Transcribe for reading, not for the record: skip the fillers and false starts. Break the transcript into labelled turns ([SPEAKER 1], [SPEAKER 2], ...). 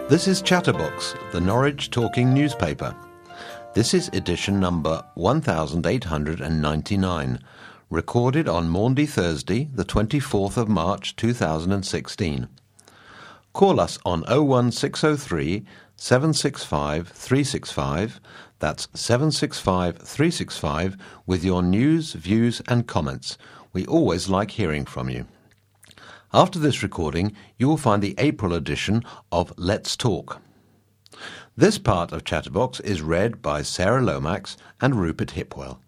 [SPEAKER 1] This is Chatterbox, the Norwich Talking newspaper. This is edition number 1899, recorded on Maundy Thursday, the 24th of March 2016. Call us on 01603 765 365, that's 765 365, with your news, views and comments. We always like hearing from you. After this recording, you will find the April edition of Let's Talk. This part of Chatterbox is read by Sarah Lomax and Rupert Hipwell.